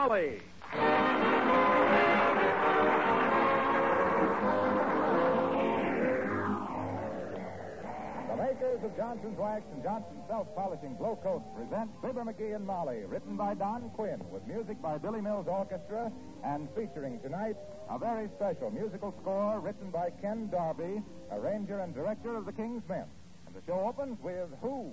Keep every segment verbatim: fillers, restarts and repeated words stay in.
Molly. The makers of Johnson's Wax and Johnson's Self-Polishing Glow Coat present Fibber McGee and Molly, written by Don Quinn, with music by Billy Mills Orchestra, and featuring tonight a very special musical score written by Ken Darby, arranger and director of the King's Men. And the show opens with Who?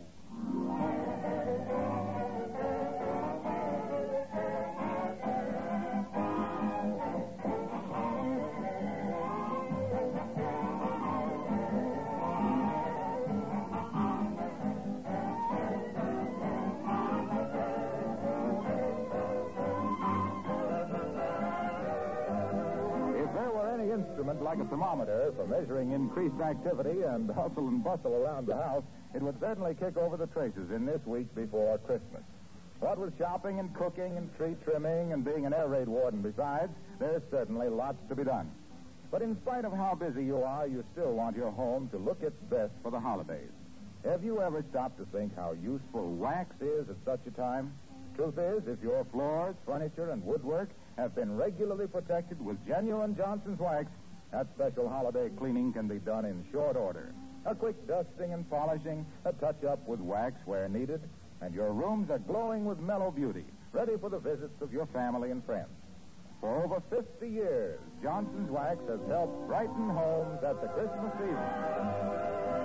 Instrument like a thermometer for measuring increased activity and hustle and bustle around the house, it would certainly kick over the traces in this week before Christmas. What with shopping and cooking and tree trimming and being an air raid warden besides, there's certainly lots to be done. But in spite of how busy you are, you still want your home to look its best for the holidays. Have you ever stopped to think how useful wax is at such a time? Truth is, if your floors, furniture, and woodwork have been regularly protected with genuine Johnson's Wax, that special holiday cleaning can be done in short order. A quick dusting and polishing, a touch-up with wax where needed, and your rooms are glowing with mellow beauty, ready for the visits of your family and friends. For over fifty years, Johnson's Wax has helped brighten homes at the Christmas season.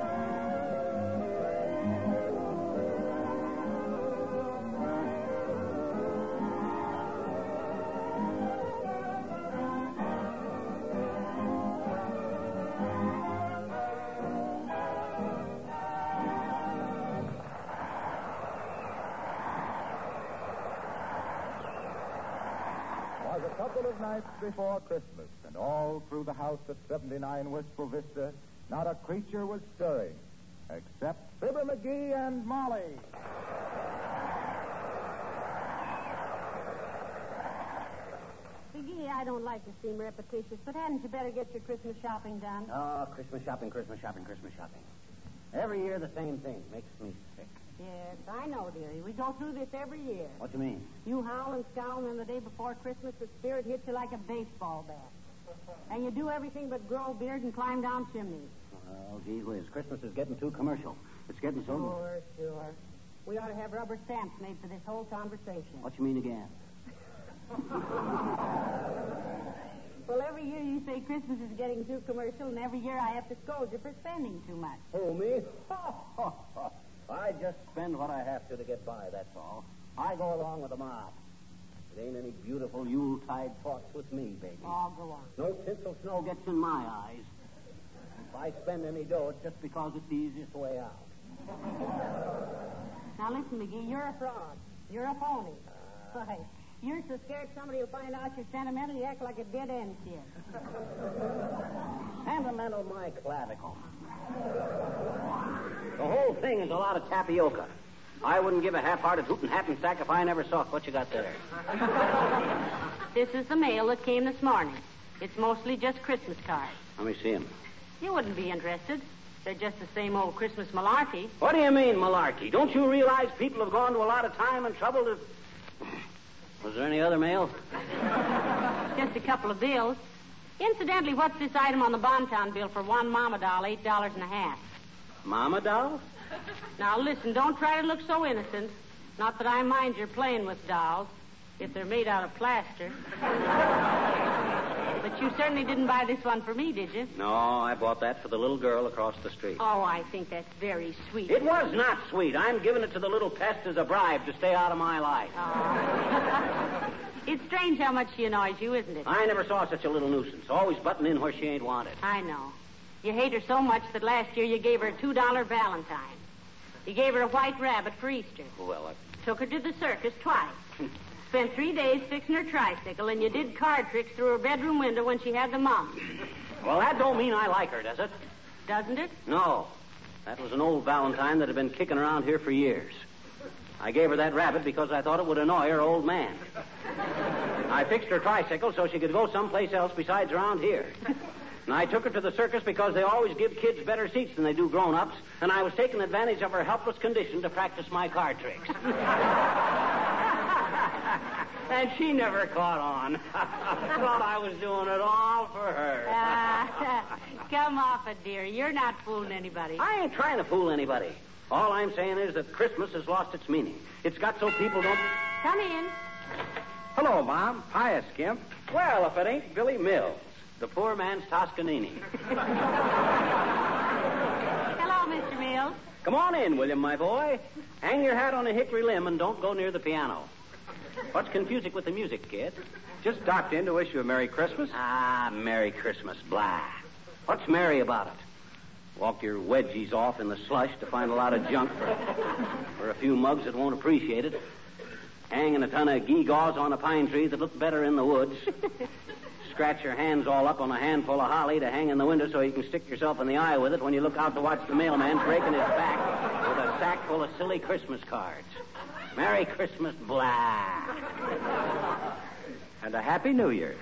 A couple of nights before Christmas, and all through the house at seventy-nine Wistful Vista, not a creature was stirring, except Fibber McGee and Molly. McGee, I don't like to seem repetitious, but hadn't you better get your Christmas shopping done? Oh, Christmas shopping, Christmas shopping, Christmas shopping. Every year the same thing. Makes me sick. Yes, I know, dearie. We go through this every year. What do you mean? You howl and scowl, and then the day before Christmas, the spirit hits you like a baseball bat. And you do everything but grow a beard and climb down chimneys. Well, gee whiz, Christmas is getting too commercial. It's getting so... Sure, sure. We ought to have rubber stamps made for this whole conversation. What you mean again? Well, every year you say Christmas is getting too commercial, and every year I have to scold you for spending too much. Who, me? I just spend what I have to to get by, that's all. I go along with the mob. It ain't any beautiful Yuletide talks with me, baby. Oh, go on. No tinsel snow gets in my eyes. If I spend any dough, it's just because it's the easiest way out. Now, listen, McGee, you're a fraud. You're a phony. Uh, Why, you're so scared somebody will find out you're sentimental, you act like a dead-end kid. Sentimental my clavicle. The whole thing is a lot of tapioca. I wouldn't give a half-hearted hoot and hat and sack if I never saw it. What you got there? This is the mail that came this morning. It's mostly just Christmas cards. Let me see them. You wouldn't be interested. They're just the same old Christmas malarkey. What do you mean, malarkey? Don't you realize people have gone to a lot of time and trouble to... Was there any other mail? Just a couple of bills. Incidentally, what's this item on the Bontown bill for one mama doll, eight dollars and a half? Mama doll? Now, listen, don't try to look so innocent. Not that I mind your playing with dolls, if they're made out of plaster. But you certainly didn't buy this one for me, did you? No, I bought that for the little girl across the street. Oh, I think that's very sweet. It was not sweet. I'm giving it to the little pest as a bribe to stay out of my life. Oh. It's strange how much she annoys you, isn't it? I never saw such a little nuisance. Always butting in where she ain't wanted. I know. You hate her so much that last year you gave her a two dollar Valentine. You gave her a white rabbit for Easter. Well, I... Took her to the circus twice. Spent three days fixing her tricycle, and you did card tricks through her bedroom window when she had the mumps. Well, that don't mean I like her, does it? Doesn't it? No. That was an old Valentine that had been kicking around here for years. I gave her that rabbit because I thought it would annoy her old man. I fixed her tricycle so she could go someplace else besides around here. And I took her to the circus because they always give kids better seats than they do grown-ups, and I was taking advantage of her helpless condition to practice my card tricks. And she never caught on. Thought I was doing it all for her. Uh, come off it, dear. You're not fooling anybody. I ain't trying to fool anybody. All I'm saying is that Christmas has lost its meaning. It's got so people don't... Come in. Hello, Mom. Hiya, Skimp. Well, if it ain't Billy Mills, the poor man's Toscanini. Hello, Mister Mills. Come on in, William, my boy. Hang your hat on a hickory limb and don't go near the piano. What's confusing with the music, kid? Just stopped in to wish you a Merry Christmas. Ah, Merry Christmas, blah. What's merry about it? Walk your wedgies off in the slush to find a lot of junk for, for a few mugs that won't appreciate it. Hanging a ton of gewgaws on a pine tree that look better in the woods. Scratch your hands all up on a handful of holly to hang in the window so you can stick yourself in the eye with it when you look out to watch the mailman breaking his back with a sack full of silly Christmas cards. Merry Christmas, blah. And a Happy New Year.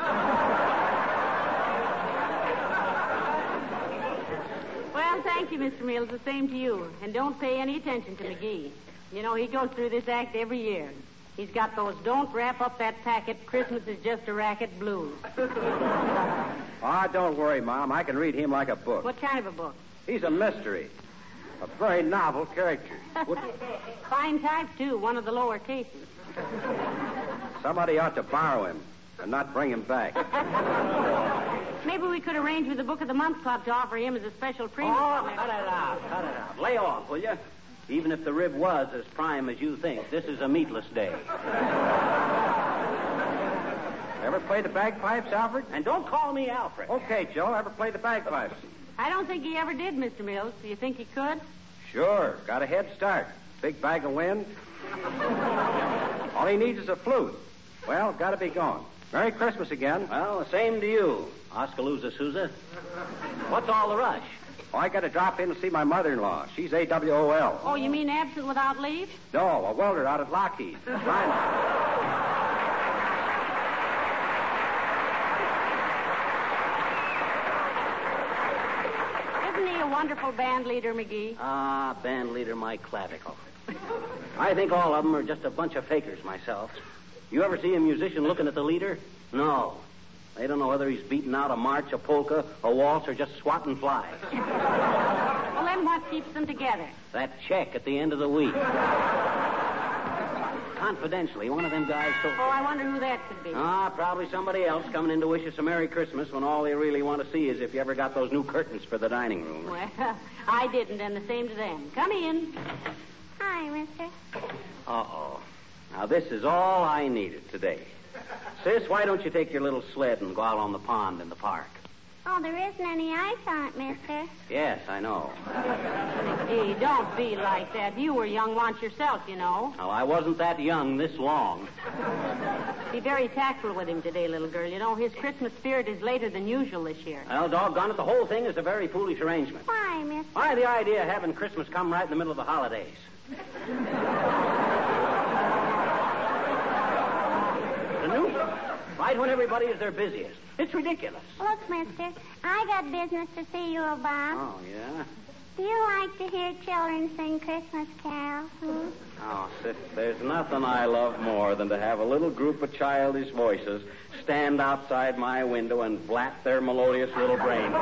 Well, thank you, Mister Mills. The same to you. And don't pay any attention to McGee. You know, he goes through this act every year. He's got those don't wrap up that packet, Christmas is just a racket blues. Ah, don't worry, Mom. I can read him like a book. What kind of a book? He's a mystery. A very novel character. Fine type, too. One of the lower cases. Somebody ought to borrow him and not bring him back. Maybe we could arrange with the Book of the Month Club to offer him as a special premium. Oh, cut it out, cut it out. Lay off, will you? Even if the rib was as prime as you think, this is a meatless day. Ever play the bagpipes, Alfred? And don't call me Alfred. Okay, Joe. Ever play the bagpipes? I don't think he ever did, Mister Mills. Do you think he could? Sure. Got a head start. Big bag of wind. All he needs is a flute. Well, gotta be gone. Merry Christmas again. Well, the same to you, Oskaloosa Sousa. What's all the rush? Oh, I got to drop in and see my mother-in-law. She's A W O L. Oh, you mean absent without leave? No, a welder out at Lockheed. Fine. Isn't he a wonderful band leader, McGee? Ah, band leader, my clavicle. I think all of them are just a bunch of fakers myself. You ever see a musician looking at the leader? No. They don't know whether he's beating out a march, a polka, a waltz, or just swatting flies. Well, then what keeps them together? That check at the end of the week. Confidentially, one of them guys told... Oh, I wonder who that could be. Ah, probably somebody else coming in to wish us a Merry Christmas when all they really want to see is if you ever got those new curtains for the dining room. Well, I didn't, and the same to them. Come in. Hi, mister. Uh-oh. Now, this is all I needed today. Sis, why don't you take your little sled and go out on the pond in the park? Oh, there isn't any ice on it, mister. Yes, I know. Hey, don't be like that. You were young once yourself, you know. Well, I wasn't that young this long. Be very tactful with him today, little girl. You know, his Christmas spirit is later than usual this year. Well, doggone it, the whole thing is a very foolish arrangement. Why, mister? Why, the idea of having Christmas come right in the middle of the holidays. The news, right when everybody is their busiest. It's ridiculous. Look, mister, I got business to see you about. Oh, yeah? Do you like to hear children sing Christmas carols? Hmm? Oh, sis, there's nothing I love more than to have a little group of childish voices stand outside my window and blap their melodious little brains.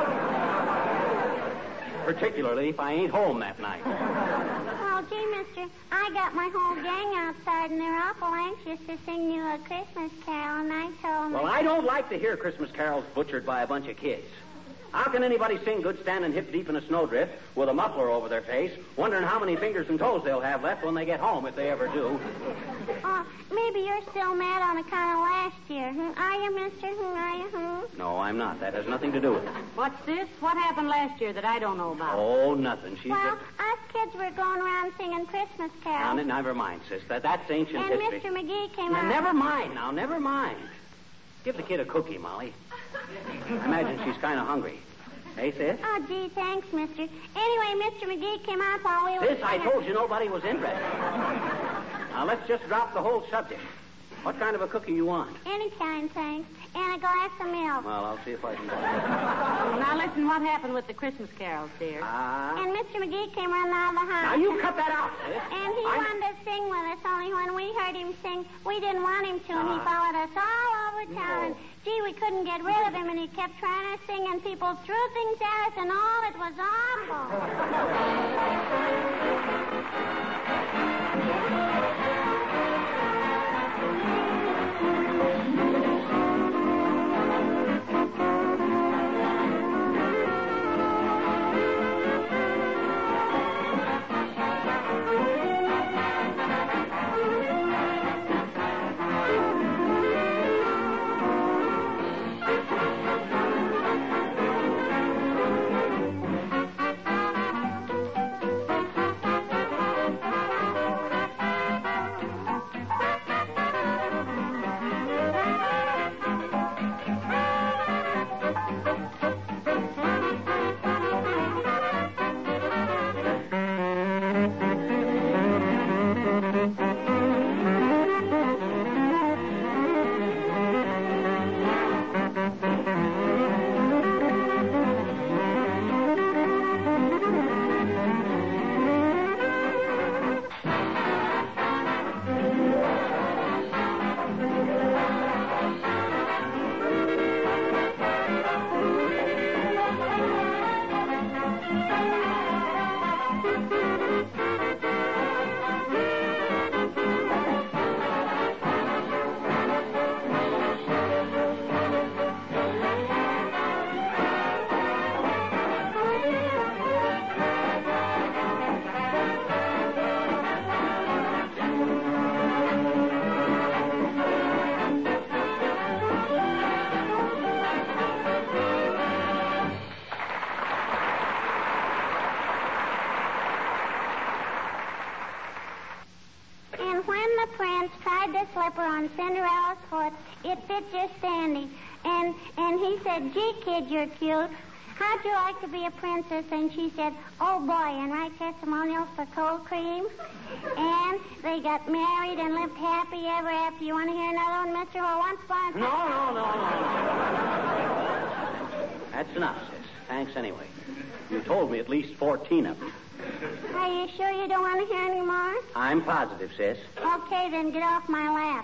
Particularly if I ain't home that night. Oh, gee, mister, I got my whole gang outside, and they're awful anxious to sing you a Christmas carol, and I told them... Well, I don't like to hear Christmas carols butchered by a bunch of kids. How can anybody sing good standing hip deep in a snowdrift with a muffler over their face, wondering how many fingers and toes they'll have left when they get home, if they ever do? Oh, maybe you're still mad on account of last year. Hmm? Are you, mister? Hmm, are you? Hmm? No, I'm not. That has nothing to do with it. What's this? What happened last year that I don't know about? Oh, nothing. She's Well, just... us kids were going around singing Christmas Now, carols. never mind, sis. That, that's ancient And history. Mister McGee came Now, out... never mind now, never mind. Give the kid a cookie, Molly. I imagine she's kind of hungry. Hey, sis? Oh, gee, thanks, mister. Anyway, Mister McGee came out while we were... Sis, I singing- told you nobody was interested. Now, let's just drop the whole subject. What kind of a cookie you want? Any kind, thanks. And a glass of milk. Well, I'll see if I can... Now, listen, what happened with the Christmas carols, dear? Ah. And Mister McGee came running out of the house. Now, you cut that out, sis. And he I'm... wanted to sing with us, only when we heard him sing, we didn't want him to, and he Ah. followed us all over town. No. And, gee, we couldn't get rid of him, and he kept trying to sing, and people threw things at us and all. It was slipper on Cinderella's foot. It fit just dandy. And and he said, gee, kid, you're cute. How'd you like to be a princess? And she said, oh, boy, and write testimonials for cold cream. And they got married and lived happy ever after. You want to hear another one, Mister Well, once upon a time... No, no, no, no. That's enough, sis. Thanks anyway. You told me at least fourteen of them. Are you sure you don't want to hear any more? I'm positive, sis. Okay, then get off my lap.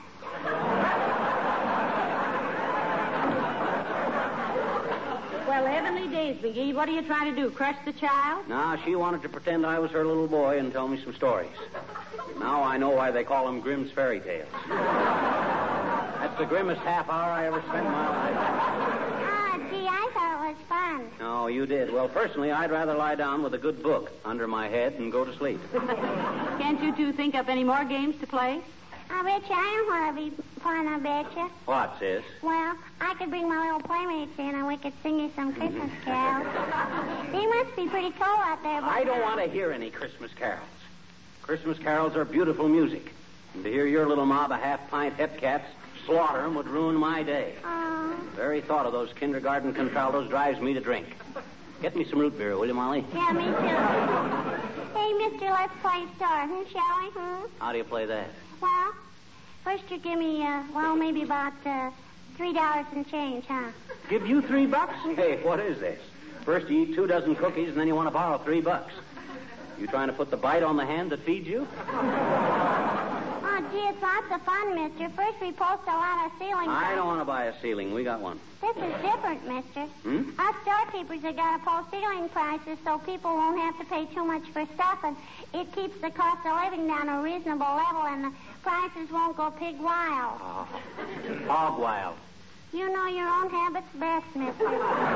Well, heavenly days, McGee. What are you trying to do, crush the child? No, she wanted to pretend I was her little boy and tell me some stories. Now I know why they call them Grimm's fairy tales. That's the grimmest half hour I ever spent in my life. Ah, gee, I thought it was fun. Oh, you did. Well, personally, I'd rather lie down with a good book under my head and go to sleep. Can't you two think up any more games to play? I bet you I don't want to be fun, I bet you. What, sis? Well, I could bring my little playmates in and we could sing you some Christmas carols. They must be pretty cold out there. I don't want to hear any Christmas carols. Christmas carols are beautiful music. And to hear your little mob of half-pint hepcats slaughter them would ruin my day. Oh. The very thought of those kindergarten contraltos drives me to drink. Get me some root beer, will you, Molly? Yeah, me too. Hey, mister, let's play star, hmm, shall we? Hmm? How do you play that? Well, first you give me, uh, well, maybe about uh, three dollars and change, huh? Give you three bucks? Hey, what is this? First you eat two dozen cookies, and then you want to borrow three bucks. You trying to put the bite on the hand that feeds you? Oh, gee, it's lots of fun, mister. First we post a lot of ceiling I prices. don't want to buy a ceiling. We got one. This is different, mister. Hmm? Us storekeepers have got to post ceiling prices so people won't have to pay too much for stuff, and it keeps the cost of living down a reasonable level, and the prices won't go pig wild. Oh, hog wild. You know your own habits best, mister.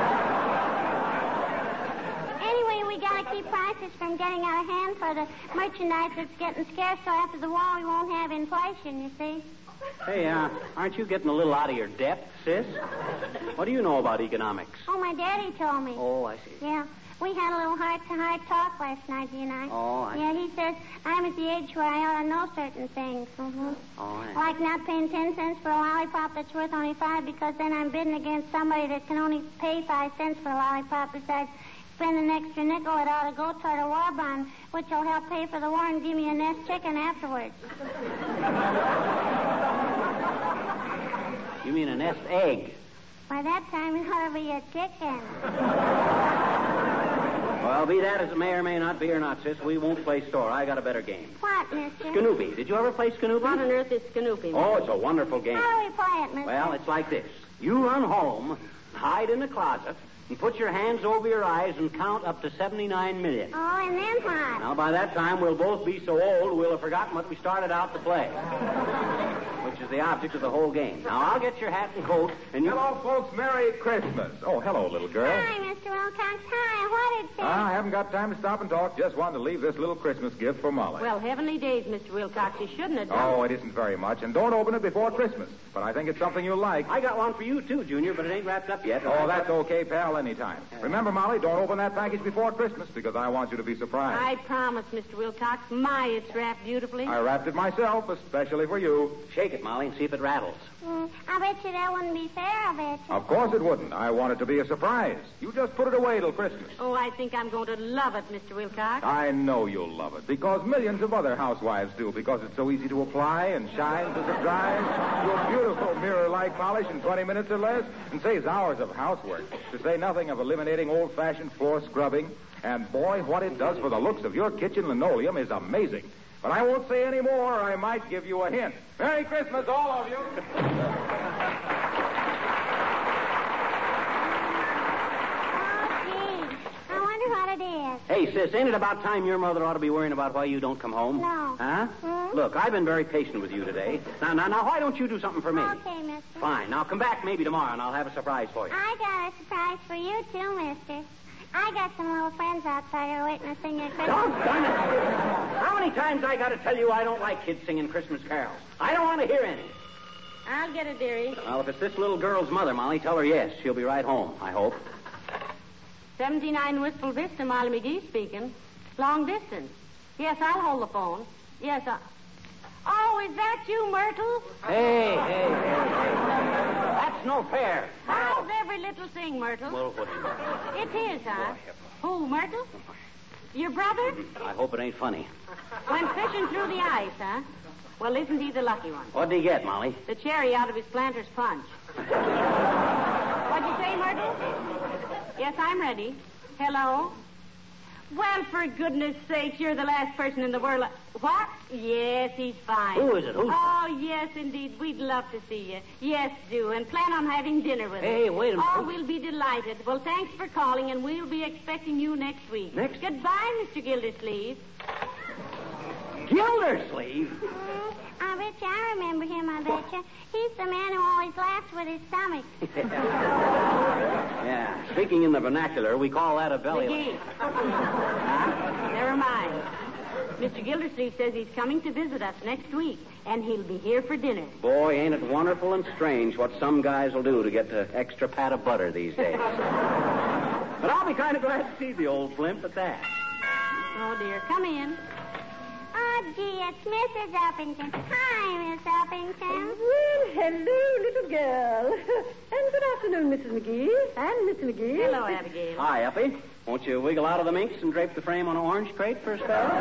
Anyway, we got to keep prices from getting out of hand for the merchandise that's getting scarce, so after the war we won't have inflation, you see. Hey, uh, aren't you getting a little out of your depth, sis? What do you know about economics? Oh, my daddy told me. Oh, I see. Yeah. We had a little heart-to-heart talk last night, you and I. Oh, I Yeah, he says I'm at the age where I ought to know certain things. Mm-hmm. Oh, I Like not paying ten cents for a lollipop that's worth only five because then I'm bidding against somebody that can only pay five cents for a lollipop. Besides, spend an extra nickel, it ought to go toward a war bond, which will help pay for the war and give me a nest chicken afterwards. You mean a nest egg. By that time, it ought to be a chicken. Well, be that as it may or may not be or not, sis, we won't play store. I got a better game. What, mister? Scoopy. Did you ever play Scoopy? What on earth is Scoopy? Oh, it's a wonderful game. How do we play it, mister? Well, it's like this. You run home, hide in the closet, and put your hands over your eyes and count up to seventy-nine million. Oh, and then what? Now, by that time, we'll both be so old we'll have forgotten what we started out to play, which is the object of the whole game. Now, I'll get your hat and coat, and you... Hello, folks. Merry Christmas. Oh, hello, little girl. Hi, Mister Wilcox. Hi. What did Ah, I haven't got time to stop and talk. Just wanted to leave this little Christmas gift for Molly. Well, heavenly days, Mister Wilcox. You shouldn't have done Oh, it isn't very much. And don't open it before Christmas. But I think it's something you'll like. I got one for you, too, Junior, but it ain't wrapped up yet. Oh, that's okay, pal, anytime. Remember, Molly, don't open that package before Christmas because I want you to be surprised. I promise, Mister Wilcox. My, it's wrapped beautifully. I wrapped it myself, especially for you. Shake it, Molly, and see if it rattles. Mm, I bet you that wouldn't be fair, I bet you. Of course it wouldn't. I want it to be a surprise. You just put it away till Christmas. Oh, I think I'm going to love it, Mister Wilcox. I know you'll love it because millions of other housewives do because it's so easy to apply and shines as it dries. Your beautiful mirror-like polish in twenty minutes or less and saves hours of housework, to say nothing of eliminating old-fashioned floor scrubbing. And, boy, what it does for the looks of your kitchen linoleum is amazing. But I won't say any more. I might give you a hint. Merry Christmas, all of you. Oh, gee. I wonder what it is. Hey, sis, ain't it about time your mother ought to be worrying about why you don't come home? No. Huh? Hmm? Look, I've been very patient with you today. Now, now, now, why don't you do something for me? Okay, mister. Fine. Now, come back maybe tomorrow, and I'll have a surprise for you. I got a surprise for you, too, mister. I got some little friends outside here witnessing your Christmas. Doggone it. How many times I got to tell you I don't like kids singing Christmas carols? I don't want to hear any. I'll get it, dearie. Well, if it's this little girl's mother, Molly, tell her yes. She'll be right home, I hope. seventy-nine Wistful Vista, Molly McGee speaking. Long distance. Yes, I'll hold the phone. Yes, I... Oh, is that you, Myrtle? Hey, hey, hey, hey. That's no fair. How's every little thing, Myrtle? Well, what? It is, huh? Who, Myrtle? Your brother? I hope it ain't funny. Went fishing through the ice, huh? Well, isn't he the lucky one? What'd he get, Molly? The cherry out of his planter's punch. What'd you say, Myrtle? Yes, I'm ready. Hello? Well, for goodness sakes, you're the last person in the world. What? Yes, he's fine. Who is it? Who's Oh, yes, indeed. We'd love to see you. Yes, do. And plan on having dinner with us. Hey, wait a minute. Oh, we'll be delighted. Well, thanks for calling, and we'll be expecting you next week. Next? Goodbye, Mister Gildersleeve. Gildersleeve? Mm, I bet you I remember him, I bet you. He's the man who always laughs with his stomach. Yeah. Speaking in the vernacular, we call that a belly McGee. Huh? Never mind. Mister Gildersleeve says he's coming to visit us next week, and he'll be here for dinner. Boy, ain't it wonderful and strange what some guys will do to get an extra pat of butter these days. But I'll be kind of glad to see the old flimp at that. Oh, dear. Come in. Oh, gee, it's Missus Uppington. Hi, Miss Uppington. Well, hello, little girl. And good afternoon, Missus McGee. And Mister McGee. Hello, Abigail. Hi, Uppy. Won't you wiggle out of the minx and drape the frame on an orange crate for a spell?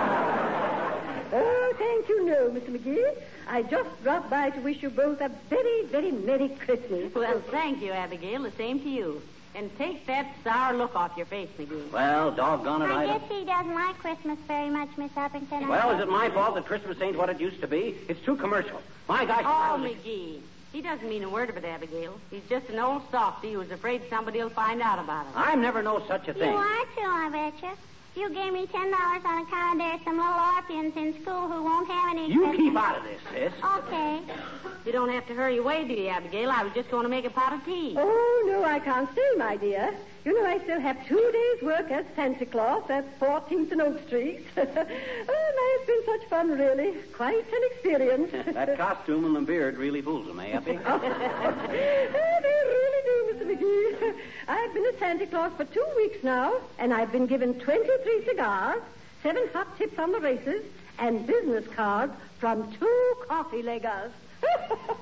Oh, thank you, no, Mister McGee. I just dropped by to wish you both a very, very Merry Christmas. Well, thank you, Abigail. The same to you. And take that sour look off your face, McGee. Well, doggone it, I I guess don't... he doesn't like Christmas very much, Miss Uppington. I Well, guess. is it my fault that Christmas ain't what it used to be? It's too commercial. My gosh. Oh, McGee. He doesn't mean a word of it, Abigail. He's just an old softy who's afraid somebody will find out about it. I'm never know such a You thing. are too, I bet you. You gave me ten dollars on account of there's some little orphans in school who won't have any You Christmas. keep out of this, sis. Okay. You don't have to hurry away, do you, Abigail? I was just going to make a pot of tea. Oh, no, I can't stay, my dear. You know, I still have two days' work as Santa Claus at fourteenth and Oak Street. Oh, my, it's been such fun, really. Quite an experience. That costume and the beard really fools him, eh, Uppy? Oh, they really do, Mister McGee. I've been a Santa Claus for two weeks now, and I've been given twenty-three cigars, seven hot tips on the races, and business cards from two coffee leggers. Oh,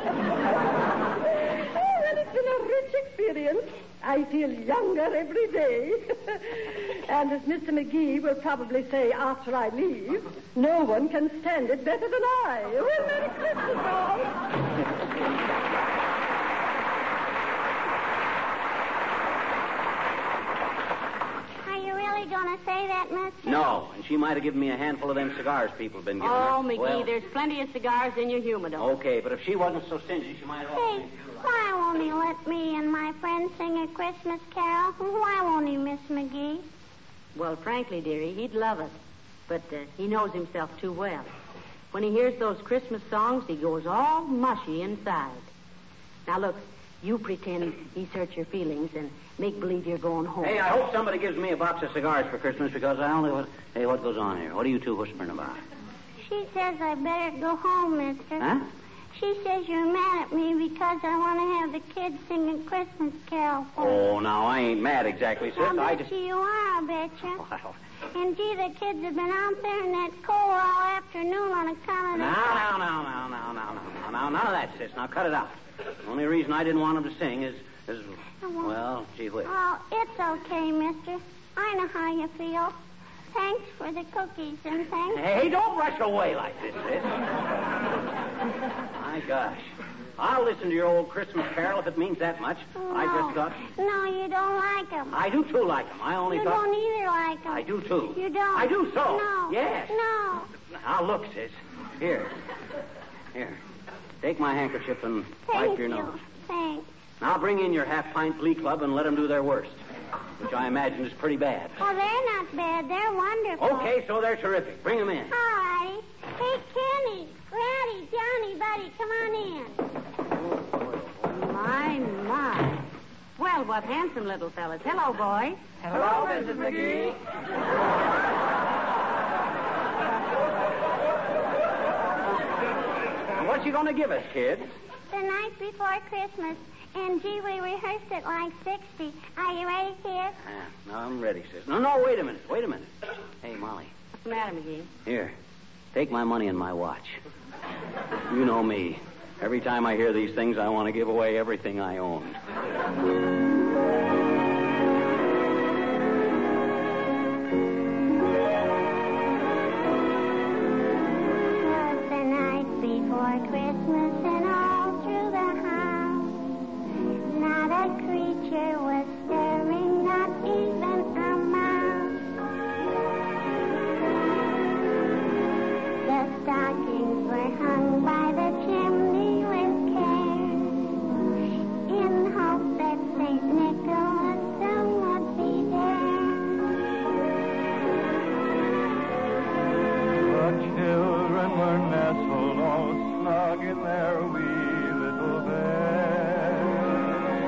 well, it's been a rich experience. I feel younger every day. And as Mister McGee will probably say after I leave, no one can stand it better than I. Well, Merry Christmas, all. going to say that, mister? No, and she might have given me a handful of them cigars people have been giving her. Oh, McGee, Well, there's plenty of cigars in your humidor. okay, but if she wasn't so stingy, she might have Hey, offered me. why won't he let me and my friend sing a Christmas carol? Why won't he, Miss McGee? Well, frankly, dearie, he'd love it. But uh, he knows himself too well. When he hears those Christmas songs, he goes all mushy inside. Now, look, you pretend he's hurt your feelings and make believe you're going home. Hey, I hope somebody gives me a box of cigars for Christmas because I only... Was... Hey, what goes on here? What are you two whispering about? She says I better go home, mister. Huh? She says you're mad at me because I want to have the kids sing a Christmas carol for me. Oh, now, I ain't mad exactly, sis. I I bet just... you you are, I betcha. Well, And, gee, the kids have been out there in that cold all afternoon on account of now, the... now, now, now, now, now, now, now, none of that, sis. Now, cut it out. The only reason I didn't want them to sing is... is well, gee whiz. Oh, it's okay, mister. I know how you feel. Thanks for the cookies and thanks... Hey, don't rush away like this, sis. My gosh. I'll listen to your old Christmas carol if it means that much. No. I just thought... No, you don't like them. I do, too, like them. I only You thought... don't either like them. I do, too. You don't? I do so. No. Yes. No. Now, look, sis. Here. Here. Take my handkerchief and Thank wipe your you. nose. Thanks. Now, bring in your half-pint glee club and let them do their worst, which I imagine is pretty bad. Oh, they're not bad. They're wonderful. Okay, so they're terrific. Bring them in. All righty. Hey, Kenny, Ratty, Johnny, Buddy, come on in. My, my. Well, what handsome little fellas. Hello, boys. Hello, Missus McGee. What you going to give us, kids? The night before Christmas. And, gee, we rehearsed it like sixty. Are you ready, kids? Ah, no, I'm ready, sis. No, no, wait a minute. Wait a minute. Hey, Molly. What's the matter, McGee? Here. Take my money and my watch. You know me. Every time I hear these things, I want to give away everything I own. The night before Christmas and all through the house, not a creature was stirring, not even a mouse. The stockings were hung by the chimney with care, in hope that Saint Nicholas soon would be there. The children were nestled all snug in their wee little bed,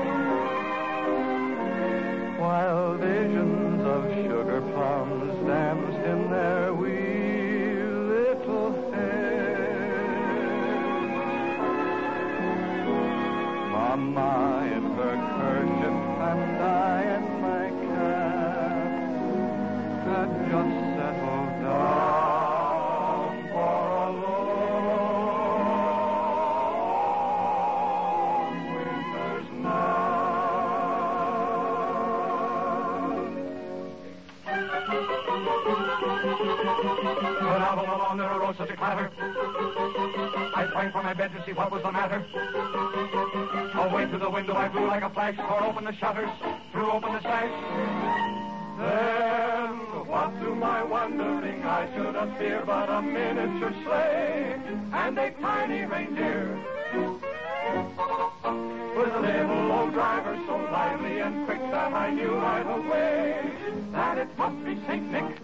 while visions of sugar plums danced in their wee little heads. Mama in her kerchief and I in my cap had just settled down for a long winter's night. When out on the lawn there arose such a clatter, I sprang from my bed to see what was the matter. Away to the window I flew like a flash, tore open the shutters, threw open the sash. Then, what to my wondering I should appear but a miniature sleigh and a tiny reindeer with a little old driver so lively and quick that I knew right away that it must be Saint Nick.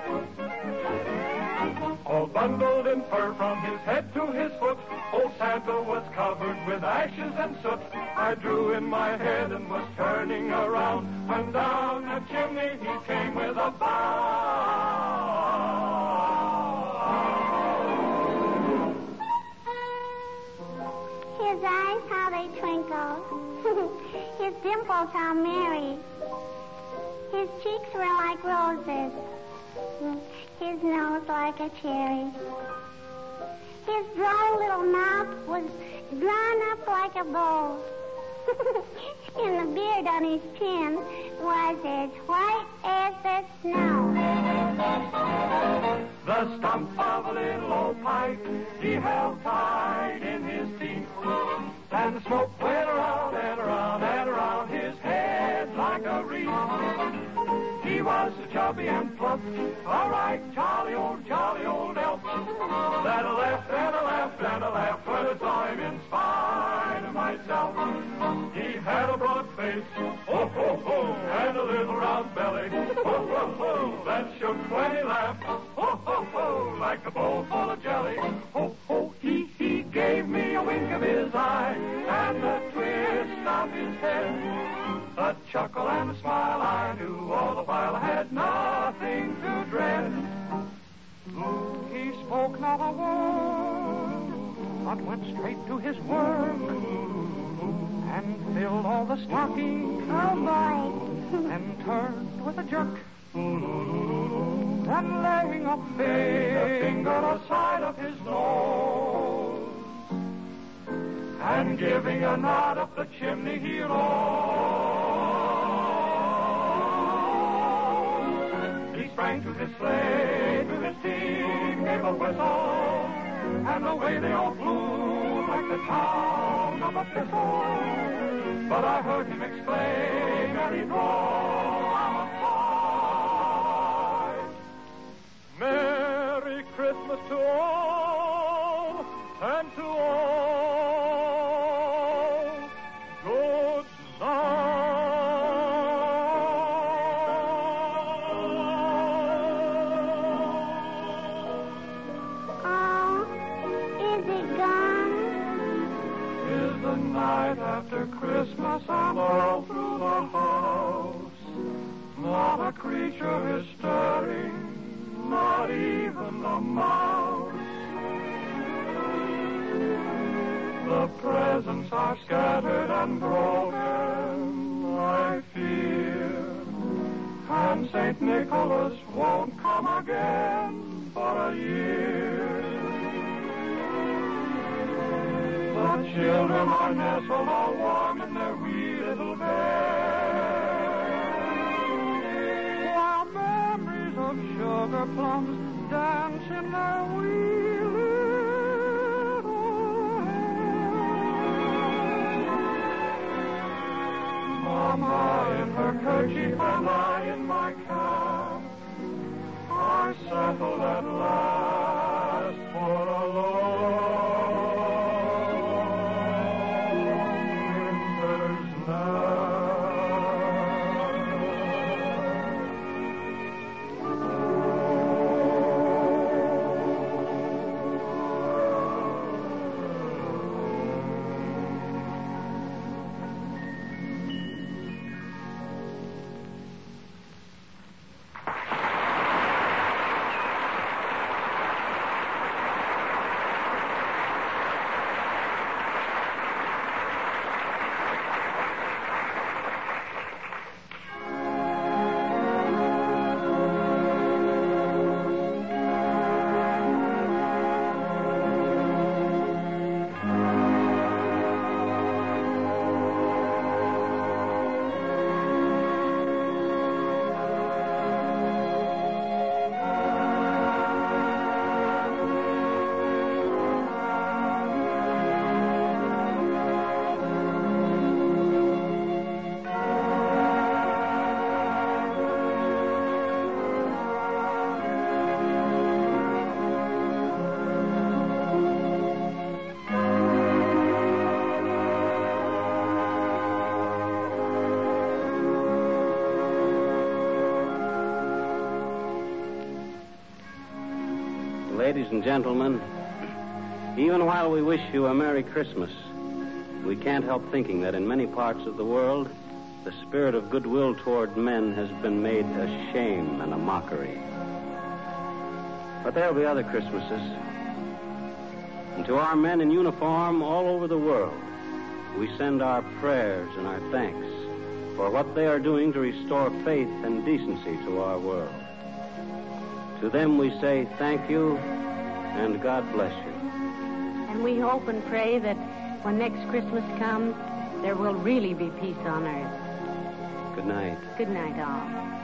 All bundled in fur from his head to his foot, old Santa was covered with ashes and soot. I drew in my head and was turning around when down the chimney he came with a bow. His eyes, how they twinkle. His dimples, how merry. His cheeks were like roses. His nose like a cherry. His droll little mouth was drawn up like a bow. And the beard on his chin was as white as the snow. The stump of a little old pipe he held tight in his teeth, and the smoke went around and around and around his head like a wreath. He he was chubby and plump, a right jolly old, jolly old elf. That I laughed and I laughed and I laughed when I saw him in spite of myself. He had a broad face, ho, ho, ho, and a little round belly, ho, ho, ho, that shook when he laughed, ho, ho, ho, like a bowl full of jelly. Ho, ho, he, he gave me a wink of his eye and a twist of his head. A chuckle and a smile I knew all the while I had nothing to dread. He spoke not a word, but went straight to his work and filled all the stockings. Oh, boy. And turned with a jerk. And laying a finger aside of his nose and giving a nod up the chimney he rose. He sprang to his sleigh, to his team, gave a whistle, and away they all flew like the town of a thistle. But I heard him exclaim as he drove outside, Merry Christmas to all, and to all, good night. Oh, is it gone? Is the night after Christmas and all through the house. Not a creature is stirring, not even a mouse. The presents are scattered and broken, I fear, and Saint Nicholas won't come again for a year. The children are nestled all warm in their wee little beds, while memories of sugar plums dance in their wee little heads. Mama in her kerchief and I in my cap are settled at last for a long winter's night. Ladies and gentlemen, even while we wish you a Merry Christmas, we can't help thinking that in many parts of the world, the spirit of goodwill toward men has been made a shame and a mockery. But there'll be other Christmases. And to our men in uniform all over the world, we send our prayers and our thanks for what they are doing to restore faith and decency to our world. To them we say thank you and God bless you. And we hope and pray that when next Christmas comes, there will really be peace on earth. Good night. Good night, all.